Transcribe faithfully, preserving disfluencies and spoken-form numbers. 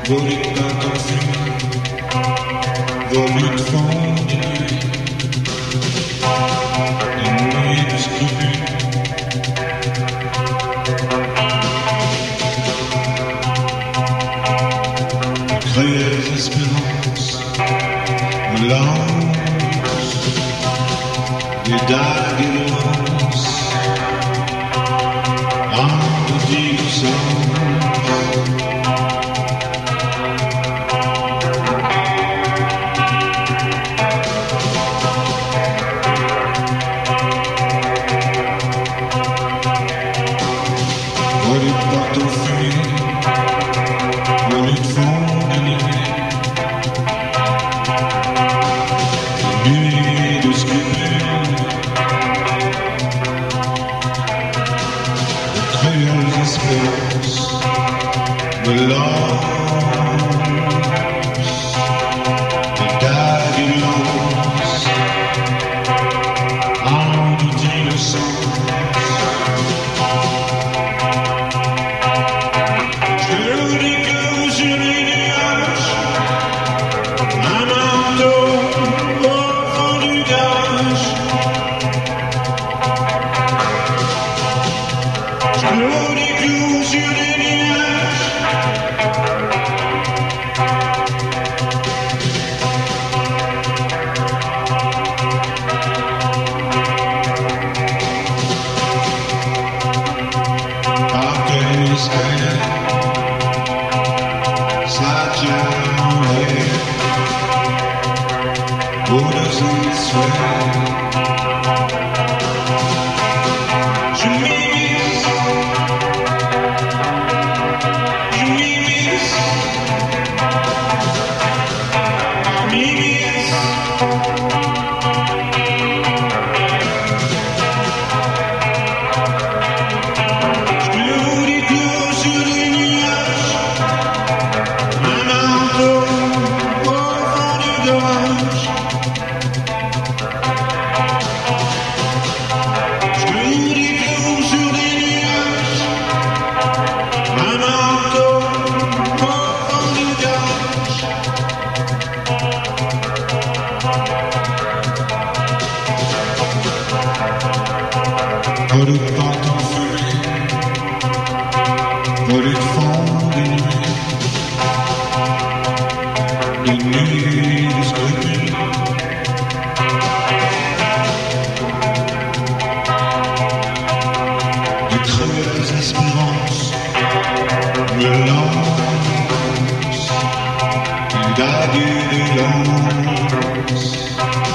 volé par ton fumée, volé de fond de nuit, une nuit de scrupules. Cruelles espérances me lancent des dagues et de rance en d'innocence. Volé par ton fumée, volé de fond de nuit, nuit de scrupules, de cruelles espérances me lancent des dagues et de lance en toute innocence. L'eau des clous sur les nuages, par quel escalier ça tient en l'air, au-dessus des souhaits. Je m'immisce, je m'immisce, m'immisce. Je loue des clous sur les nuages, un manteau au fond du gorge. Je loue des clous sur les nuages, un manteau au fond du gorge. Volé par ton fumée, volé de fond de nuit, de nuit de scrupules, de cruelles espérances me lancent des dagues et des lances